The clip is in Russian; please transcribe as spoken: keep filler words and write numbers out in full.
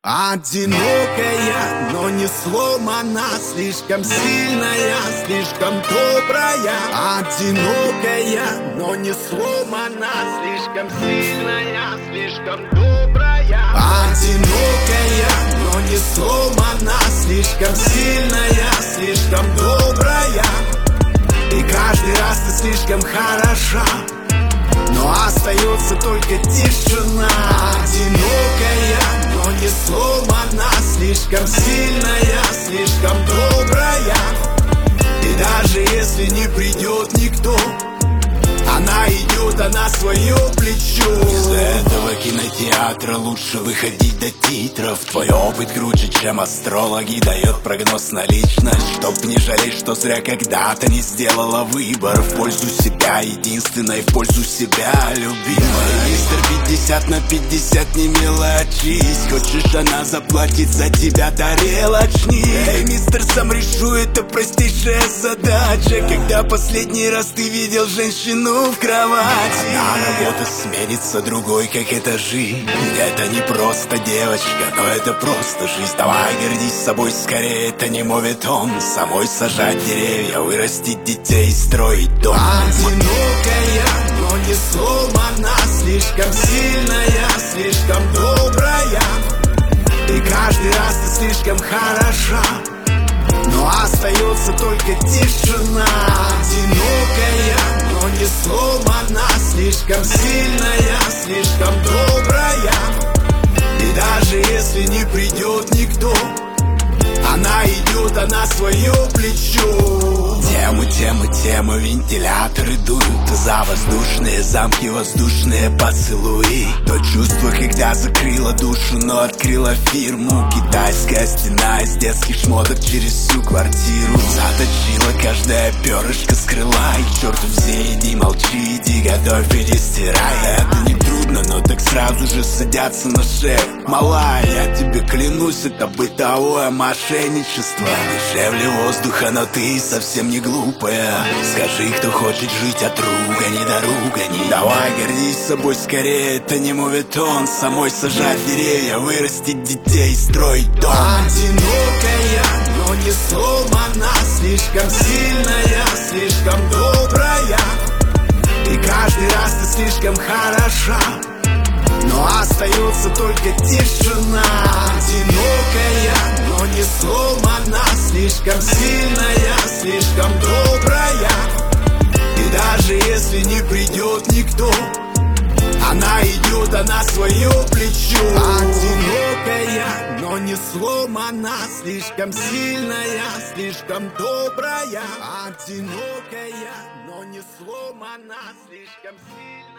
Одинокая, но не сломана, слишком сильная, слишком добрая. Одинокая, но не сломана, слишком сильная, слишком добрая. Одинокая, но не сломана, слишком сильная, слишком добрая. И каждый раз ты слишком хороша, но остается только тишина. Одинокая, но не сломана, слишком сильная, слишком добрая. И даже если не придет никто, она идет, она свое плечо. Из этого кинотеатра лучше выходить до титров. Твой опыт круче, чем астрологи, дает прогноз на личность. Чтоб не жалеть, что зря когда-то не сделала выбор в пользу себя, единственной в пользу себя, любимой. Мистер пятьдесят на пятьдесят, не мелочись. Хочешь, она заплатит за тебя тарелочник. Эй, мистер, сам решу, это простейшая задача. Когда последний раз ты видел женщину в кровати? Одна работа сменится другой, как это жизнь. Это не просто девочка, но это просто жизнь. Давай гордись собой скорее, это не моветон. Самой сажать деревья, вырастить детей, строить дом. Одинокая, но не сломана, слишком сильная, слишком добрая. И каждый раз ты слишком хороша, но остается только тишина. Одинокая, но не сломана, слишком сильная, слишком добрая. И даже если не придет никто, она идет, она свое плечо. Темы, темы, темы, вентиляторы дуют за воздушные замки, воздушные поцелуи. То чувство, когда закрыла душу, но открыла фирму. Китайская стена из детских шмоток через всю квартиру. Заточила каждое перышко с крыла. И к черту все, иди, молчи, иди, готовь, иди, стирай. Это не трудно, но так сразу же садятся на шею. Малая, я тебе клянусь, это бытовое мошенничество. Дешевле воздуха, но ты совсем не глупая. Скажи, кто хочет жить от ругани до ругани. Давай гордись собой скорее, это не моветон. Самой сажать деревья, вырастить детей, строить дом. Одинокая, но не сломана, слишком сильная, слишком добрая. И каждый раз ты слишком хороша, но остается только тишина. Одинокая, но не сломана, слишком сильная, слишком добрая. И даже если не придет никто, она идет, она свое плечо. Одинокая, но не сломана, слишком сильная, слишком добрая. Одинокая, но не сломана, слишком сильная.